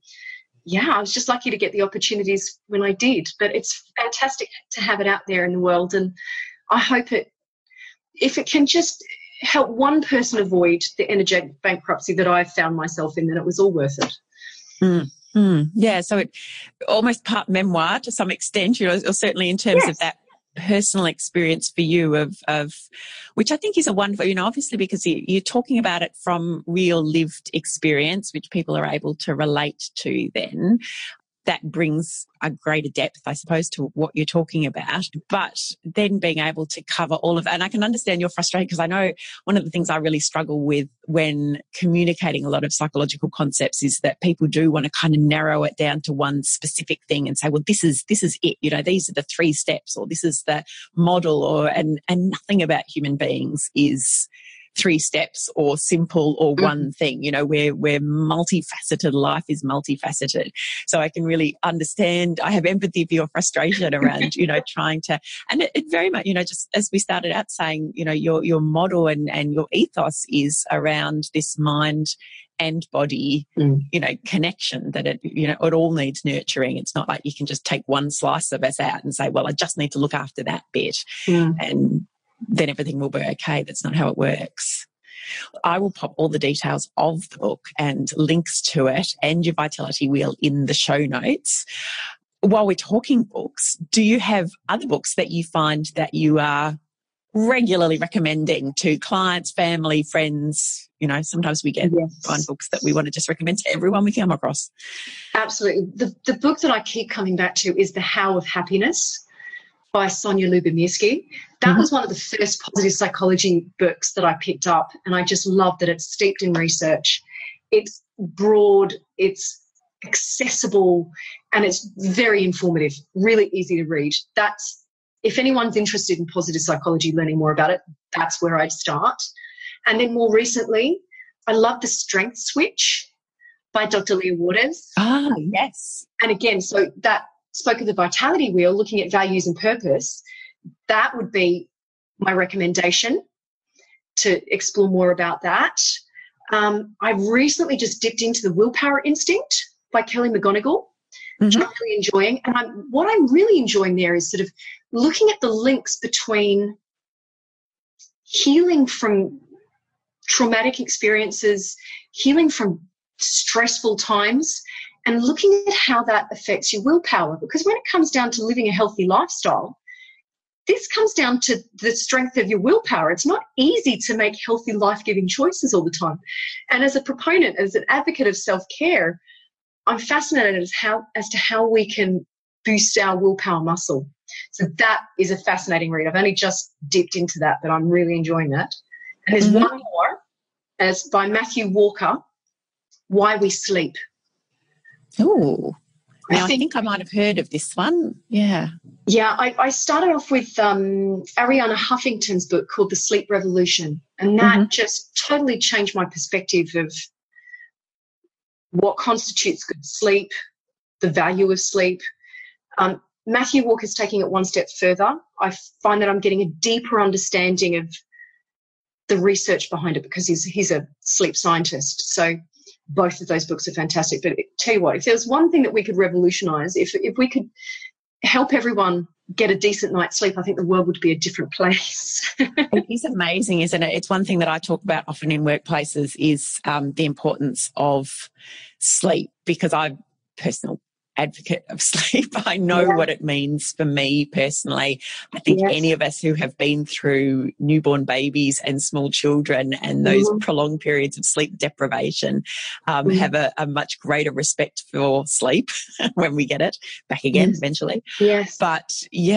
I was just lucky to get the opportunities when I did. But it's fantastic to have it out there in the world, and I hope if it can just help one person avoid the energetic bankruptcy that I found myself in, then it was all worth it. Yeah, so it almost part memoir to some extent, or certainly in terms of that personal experience for you of which I think is a wonderful, obviously, because you're talking about it from real lived experience, which people are able to relate to then. That brings a greater depth, I suppose, to what you're talking about. But then being able to cover all of, and I can understand your frustration, because I know one of the things I really struggle with when communicating a lot of psychological concepts is that people do want to kind of narrow it down to one specific thing and say, well, this is it, these are the 3 steps, or this is the model, and nothing about human beings is 3 steps or simple or one thing. We're multifaceted. Life is multifaceted. So I can really understand. I have empathy for your frustration around, trying to, and it very much, just as we started out saying, your model and your ethos is around this mind and body, connection, that it all needs nurturing. It's not like you can just take one slice of us out and say, well, I just need to look after that bit and then everything will be okay. That's not how it works. I will pop all the details of the book and links to it and your vitality wheel in the show notes. While we're talking books, do you have other books that you find that you are regularly recommending to clients, family, friends? Sometimes we find books that we want to just recommend to everyone we come across. Absolutely. The book that I keep coming back to is The How of Happiness by Sonia Lyubomirsky. That was one of the first positive psychology books that I picked up, and I just love that it's steeped in research. It's broad, it's accessible, and it's very informative, really easy to read. If anyone's interested in positive psychology, learning more about it, that's where I'd start. And then more recently, I love The Strength Switch by Dr. Leah Waters. Ah, yes. And again, so that spoke of the vitality wheel, looking at values and purpose. That would be my recommendation, to explore more about that. I've recently just dipped into The Willpower Instinct by Kelly McGonigal, which I'm really enjoying. And what I'm really enjoying there is sort of looking at the links between healing from traumatic experiences, healing from stressful times, and looking at how that affects your willpower. Because when it comes down to living a healthy lifestyle, this comes down to the strength of your willpower. It's not easy to make healthy, life-giving choices all the time. And as a proponent, as an advocate of self-care, I'm fascinated as to how we can boost our willpower muscle. So that is a fascinating read. I've only just dipped into that, but I'm really enjoying that. And there's one more, and it's by Matthew Walker, why we sleep. Oh, now I think I might have heard of this one. Yeah. Yeah, I started off with Arianna Huffington's book called The Sleep Revolution, and that just totally changed my perspective of what constitutes good sleep, the value of sleep. Matthew Walker's taking it one step further. I find that I'm getting a deeper understanding of the research behind it because he's a sleep scientist. So both of those books are fantastic. But tell you what, if there was one thing that we could revolutionise, if we could help everyone get a decent night's sleep, I think the world would be a different place. It is amazing, isn't it? It's one thing that I talk about often in workplaces is the importance of sleep, because I'm a personal advocate of sleep. I know what it means for me personally. I think any of us who have been through newborn babies and small children and those prolonged periods of sleep deprivation have a much greater respect for sleep when we get it back again eventually. Yes. But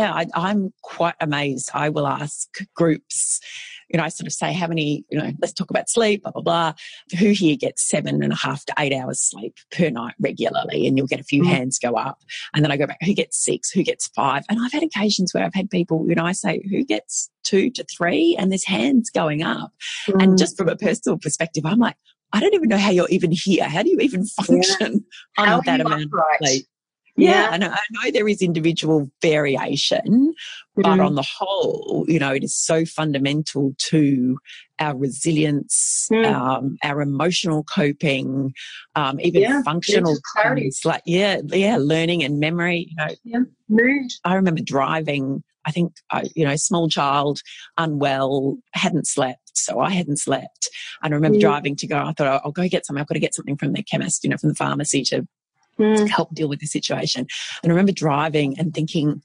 I'm quite amazed. I will ask groups, I sort of say, how many, let's talk about sleep, blah, blah, blah. Who here gets 7.5 to 8 hours sleep per night regularly? And you'll get a few hands go up. And then I go back, who gets 6, who gets 5? And I've had occasions where I've had people, I say, who gets 2 to 3? And there's hands going up. And just from a personal perspective, I'm like, I don't even know how you're even here. How do you even function on that amount of sleep? Yeah, and I know there is individual variation, but on the whole, it is so fundamental to our resilience, our emotional coping, even functional clarity. Like learning and memory. Mood. I remember driving. I think small child, unwell, hadn't slept, so I hadn't slept. And I remember driving to go. I thought, I'll go get something. I've got to get something from the chemist, from the pharmacy to help deal with the situation. And I remember driving and thinking,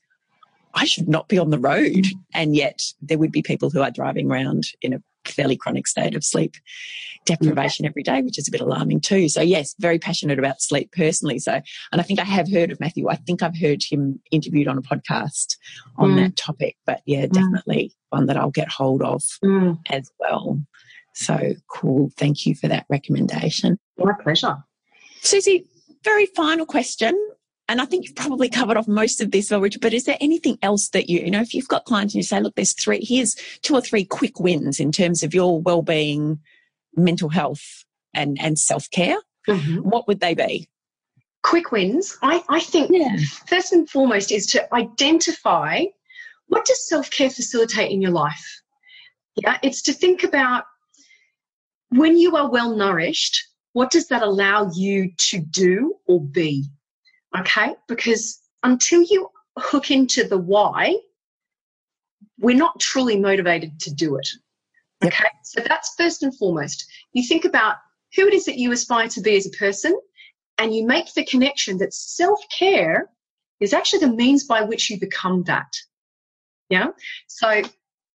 I should not be on the road. And yet there would be people who are driving around in a fairly chronic state of sleep deprivation every day, which is a bit alarming too. So yes, very passionate about sleep personally. So, and I think I have heard of Matthew. I think I've heard him interviewed on a podcast on that topic, but definitely one that I'll get hold of as well. So cool. Thank you for that recommendation. My pleasure. Susie, very final question, and I think you've probably covered off most of this already, but is there anything else that if you've got clients and you say, look, here's 2 or 3 quick wins in terms of your well-being, mental health and self-care, what would they be? Quick wins? I think first and foremost is to identify, what does self-care facilitate in your life? Yeah, it's to think about, when you are well nourished, what does that allow you to do or be? Okay? Because until you hook into the why, we're not truly motivated to do it. Okay? So that's first and foremost. You think about who it is that you aspire to be as a person, and you make the connection that self-care is actually the means by which you become that. Yeah? So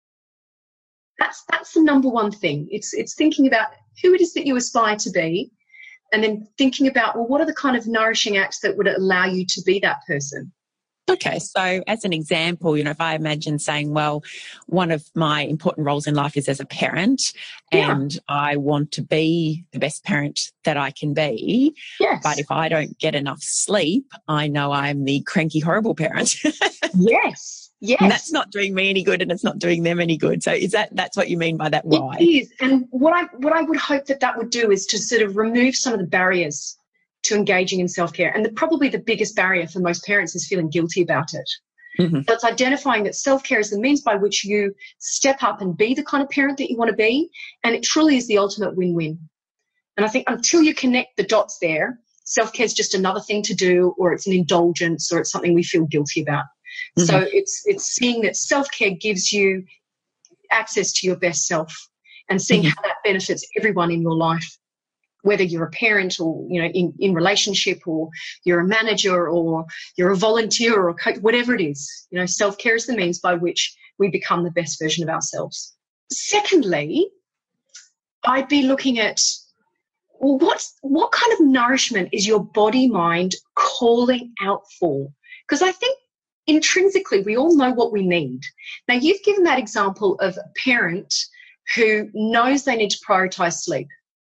that's the number one thing. It's thinking about who it is that you aspire to be, and then thinking about, well, what are the kind of nourishing acts that would allow you to be that person? Okay, so as an example, if I imagine saying, well, one of my important roles in life is as a parent, and I want to be the best parent that I can be. Yes. But if I don't get enough sleep, I know I'm the cranky, horrible parent. Yes. Yes. And that's not doing me any good, and it's not doing them any good. So that's what you mean by that why? It is. And what I would hope that would do is to sort of remove some of the barriers to engaging in self-care. And probably the biggest barrier for most parents is feeling guilty about it. So it's identifying that self-care is the means by which you step up and be the kind of parent that you want to be. And it truly is the ultimate win-win. And I think until you connect the dots there, self-care is just another thing to do, or it's an indulgence, or it's something we feel guilty about. So it's seeing that self-care gives you access to your best self, and seeing how that benefits everyone in your life, whether you're a parent or, in relationship, or you're a manager, or you're a volunteer or a coach, whatever it is. Self-care is the means by which we become the best version of ourselves. Secondly, I'd be looking at, well, what kind of nourishment is your body, mind calling out for? Because I think intrinsically we all know what we need. Now, you've given that example of a parent who knows they need to prioritise sleep.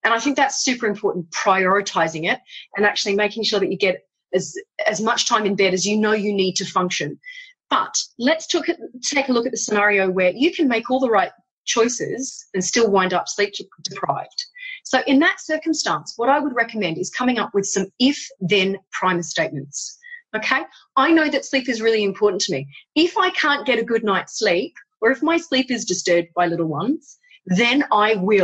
And I think that's super important, prioritizing it and actually making sure that you get as much time in bed as you know you need to function. But let's take a look at the scenario where you can make all the right choices and still wind up sleep deprived. So in that circumstance, what I would recommend is coming up with some if-then primer statements. Okay? I know that sleep is really important to me. If I can't get a good night's sleep, or if my sleep is disturbed by little ones, then I will ...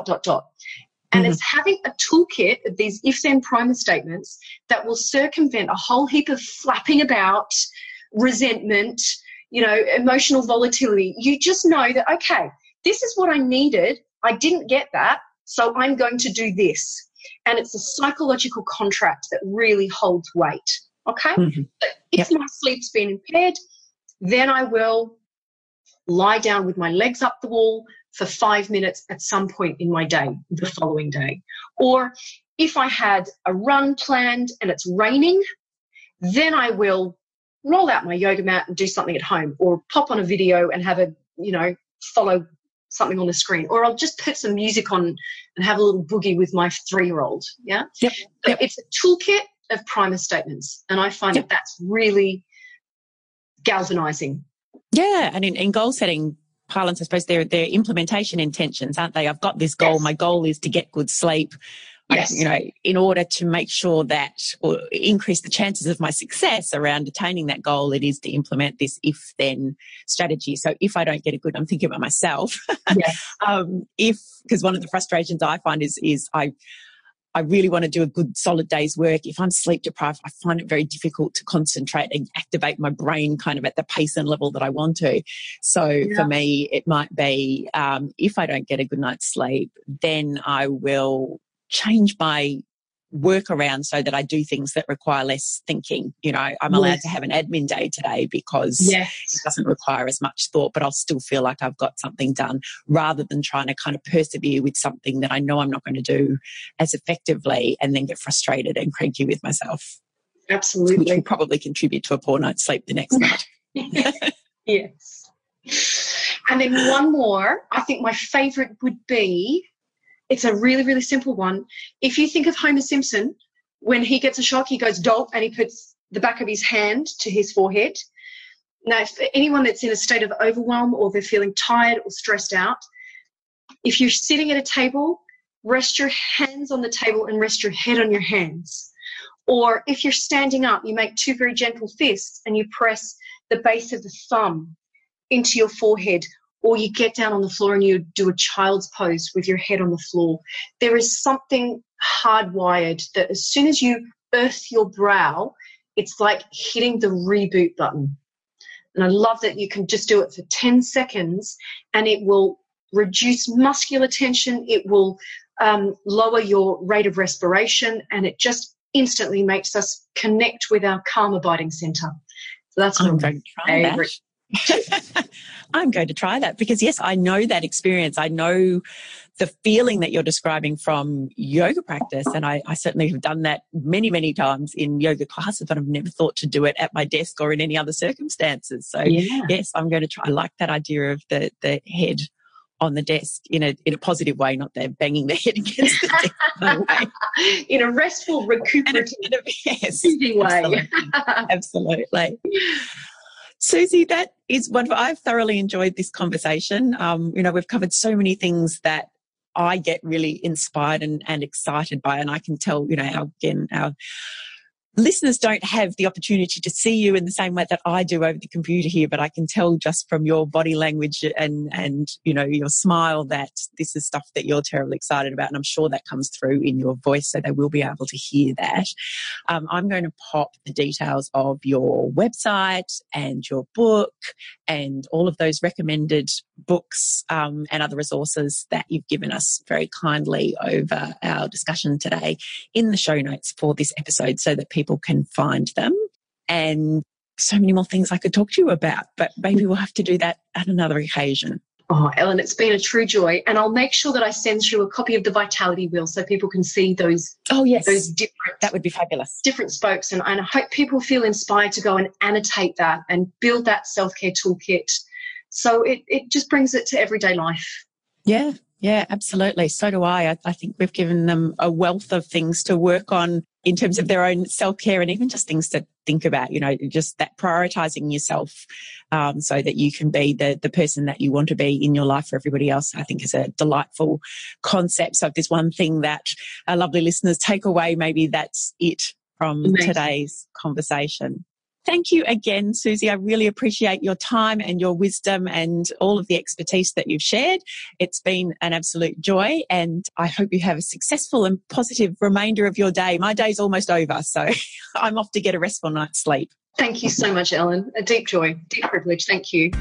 And it's having a toolkit of these if-then primer statements that will circumvent a whole heap of flapping about, resentment, emotional volatility. You just know that, okay, this is what I needed. I didn't get that, so I'm going to do this. And it's a psychological contract that really holds weight, okay? So if my sleep's been impaired, then I will lie down with my legs up the wall for 5 minutes at some point in my day, the following day. Or if I had a run planned and it's raining, then I will roll out my yoga mat and do something at home, or pop on a video and have follow something on the screen, or I'll just put some music on and have a little boogie with my 3-year-old. Yeah. Yep. So it's a toolkit of primer statements. And I find that that's really galvanizing. Yeah. And in goal setting parlance, I suppose they're implementation intentions, aren't they? I've got this goal. Yes. My goal is to get good sleep. Yes. In order to make sure that, or increase the chances of my success around attaining that goal, it is to implement this if-then strategy. So if I don't get a good, I'm thinking about myself. Yes. Because one of the frustrations I find is I really want to do a good solid day's work. If I'm sleep deprived, I find it very difficult to concentrate and activate my brain kind of at the pace and level that I want to. So for me, it might be if I don't get a good night's sleep, then I will change my work around so that I do things that require less thinking. I'm allowed to have an admin day today because it doesn't require as much thought, but I'll still feel like I've got something done, rather than trying to kind of persevere with something that I know I'm not going to do as effectively and then get frustrated and cranky with myself. Absolutely. Which will probably contribute to a poor night's sleep the next night. Yes. And then one more, I think my favourite would be, it's a really, really simple one. If you think of Homer Simpson, when he gets a shock, he goes dolt and he puts the back of his hand to his forehead. Now, if anyone that's in a state of overwhelm or they're feeling tired or stressed out, if you're sitting at a table, rest your hands on the table and rest your head on your hands. Or if you're standing up, you make 2 very gentle fists and you press the base of the thumb into your forehead. Or you get down on the floor and you do a child's pose with your head on the floor. There is something hardwired that as soon as you earth your brow, it's like hitting the reboot button. And I love that you can just do it for 10 seconds and it will reduce muscular tension. It will lower your rate of respiration, and it just instantly makes us connect with our calm abiding center. So that's I'm going to try that. I'm going to try that because, yes, I know that experience. I know the feeling that you're describing from yoga practice, and I certainly have done that many, many times in yoga classes, but I've never thought to do it at my desk or in any other circumstances. So, yes, I'm going to try. I like that idea of the head on the desk in a positive way, not they're banging their head against the desk. No way. In a restful, recuperative, way. Absolutely. Susie, that is wonderful. I've thoroughly enjoyed this conversation. We've covered so many things that I get really inspired and excited by, and I can tell, our listeners don't have the opportunity to see you in the same way that I do over the computer here, but I can tell just from your body language and your smile that this is stuff that you're terribly excited about, and I'm sure that comes through in your voice, so they will be able to hear that. I'm going to pop the details of your website and your book and all of those recommended books and other resources that you've given us very kindly over our discussion today in the show notes for this episode, so that people can find them. And so many more things I could talk to you about, but maybe we'll have to do that at another occasion. Oh, Ellen, it's been a true joy. And I'll make sure that I send through a copy of the Vitality Wheel so people can see those. Oh, yes. Those different. That would be fabulous. Different spokes. And I hope people feel inspired to go and annotate that and build that self-care toolkit. So it just brings it to everyday life. Yeah. Yeah, absolutely. So do I. I think we've given them a wealth of things to work on in terms of their own self-care and even just things to think about, just that prioritizing yourself so that you can be the person that you want to be in your life for everybody else, I think is a delightful concept. So if there's one thing that our lovely listeners take away, maybe that's it from today's conversation. Thank you again, Susie. I really appreciate your time and your wisdom and all of the expertise that you've shared. It's been an absolute joy, and I hope you have a successful and positive remainder of your day. My day's almost over, so I'm off to get a restful night's sleep. Thank you so much, Ellen. A deep joy, deep privilege. Thank you.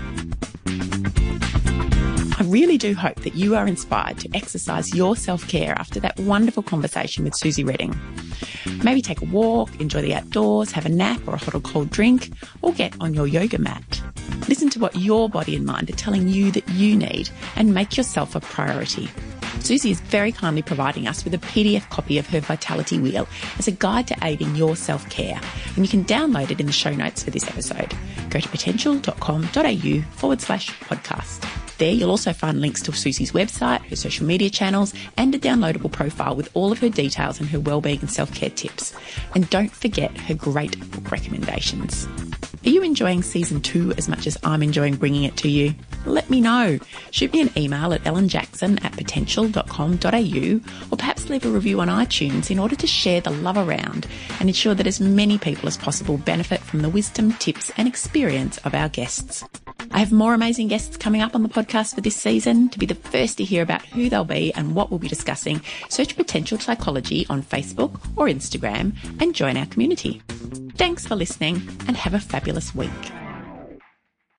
I really do hope that you are inspired to exercise your self-care after that wonderful conversation with Susie Redding. Maybe take a walk, enjoy the outdoors, have a nap or a hot or cold drink, or get on your yoga mat. Listen to what your body and mind are telling you that you need and make yourself a priority. Susie is very kindly providing us with a PDF copy of her Vitality Wheel as a guide to aiding your self-care, and you can download it in the show notes for this episode. Go to potential.com.au/podcast. There you'll also find links to Susie's website, her social media channels, and a downloadable profile with all of her details and her wellbeing and self-care tips. And don't forget her great book recommendations. Are you enjoying season 2 as much as I'm enjoying bringing it to you? Let me know. Shoot me an email at ellenjackson@potential.com.au, or perhaps leave a review on iTunes in order to share the love around and ensure that as many people as possible benefit from the wisdom, tips and experience of our guests. I have more amazing guests coming up on the podcast for this season. To be the first to hear about who they'll be and what we'll be discussing, search Potential Psychology on Facebook or Instagram and join our community. Thanks for listening and have a fabulous week.